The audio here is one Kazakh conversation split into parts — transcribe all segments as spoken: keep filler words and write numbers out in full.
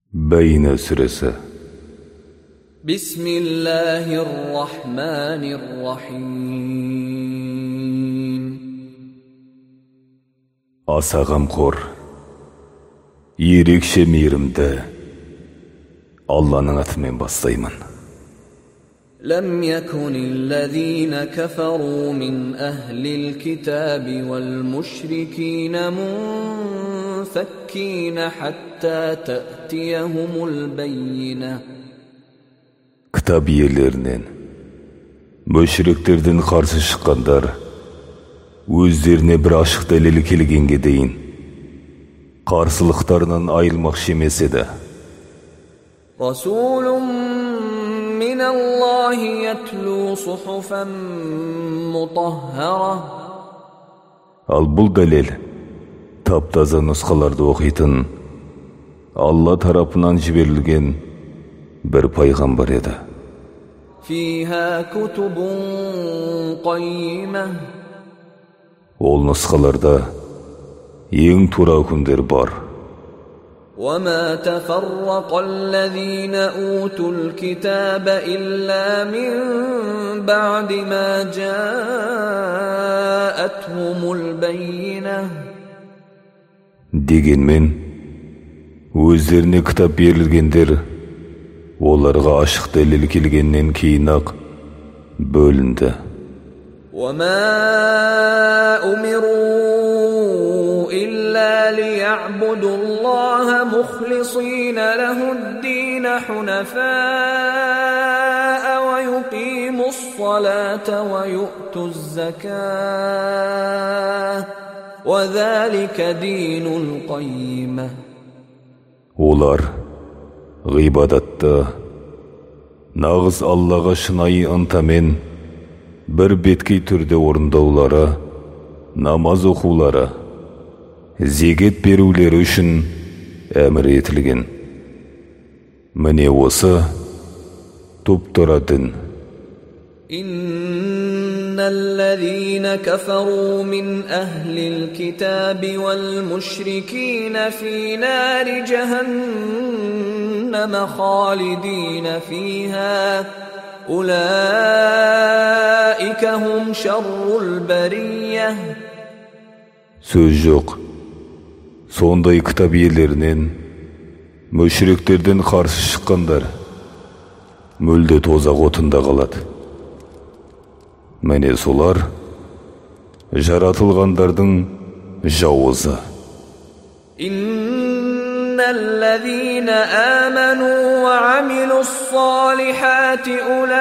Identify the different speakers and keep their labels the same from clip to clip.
Speaker 1: Бәйна сүресі.
Speaker 2: Бисмиллахир-рахманир-рахим.
Speaker 1: Аса ғамқор, ерекше мейірімді Алланың атымен бастаймын.
Speaker 2: لم يكن الذين كفروا من أهل الكتاب والمشركين منفكين حتى تأتيهم البينة.
Speaker 1: Кітап иелерінен, мүшриктерден қарсы шыққандар, өздеріне бір ашық дәлел келгенге дейін, қарсылықтарынан айырмақшы емес еді.
Speaker 2: من الله يتلو صحفا مطهرة.
Speaker 1: Ал бұл дәлел таптаза нұсқаларды оқитын Алла тарапынан жіберілген бір пайғамбар еді.
Speaker 2: فيها كتب قيمة.
Speaker 1: Ол нұсқаларда ең тура үкімдер бар.
Speaker 2: وما تفرق الذين أوتوا الكتاب إلا من بعد ما جاءتهم البينة.
Speaker 1: Дегенмен, өздеріне кітап берілгендер, оларға ашық дәлел келгеннен кейін-ақ бөлінді.
Speaker 2: وما أمروا إلا ليعبدوا الله مخلصين له الدين حنفاء ويقيموا الصلاة ويؤتوا الزكاة وذلك دين القيمة.
Speaker 1: Олар ғибадатты нағыз Аллаға шынайы ынтамен бір беткей түрде орындаулары, намаз оқулары, зекет берулері үшін әмір етілген. Міне осы тұп-тура дін.
Speaker 2: إن الذين كفروا من أهل الكتاب والمشركين في نار جهنم خالدين فيها أولئك هم شر البرية.
Speaker 1: Сөз жоқ. Сондай кітап иелерінен, мүшриктерден қарсы шыққандар мүлде тозақ отында қалады. Міне солар жаратылғандардың жауызы.
Speaker 2: إن الذين آمنوا وعملوا الصالحات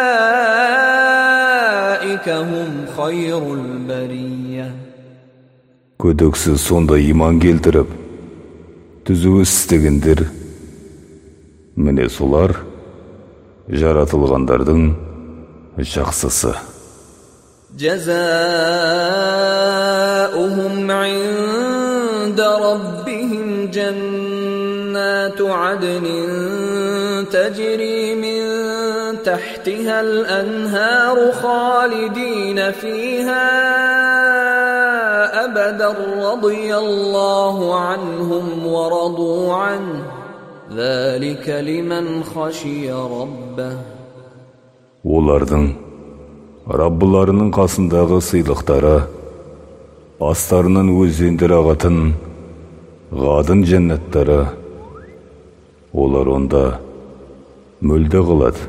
Speaker 2: أولئك هم خير البرية.
Speaker 1: Күдіксіз сонда иман келтіріп, түзу істегендер, міне солар жаратылғандардың жақсысы.
Speaker 2: جزاؤهم عند ربهم جنات عدن تجري من تحتها الأنهار خالدين فيها أبدا رضي الله عنهم ورضوا عنه ذلك لمن خشي ربه.
Speaker 1: Олардың Раббыларының қасындағы сыйлықтары, астарынан өзендер ағатын ғадын жәннаттары, олар онда мүлде қалады.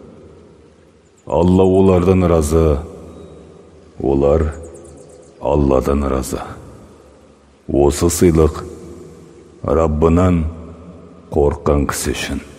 Speaker 1: Алла олардан разы, олар Алладан разы. Осы сыйлық Раббынан қорыққан кісі үшін.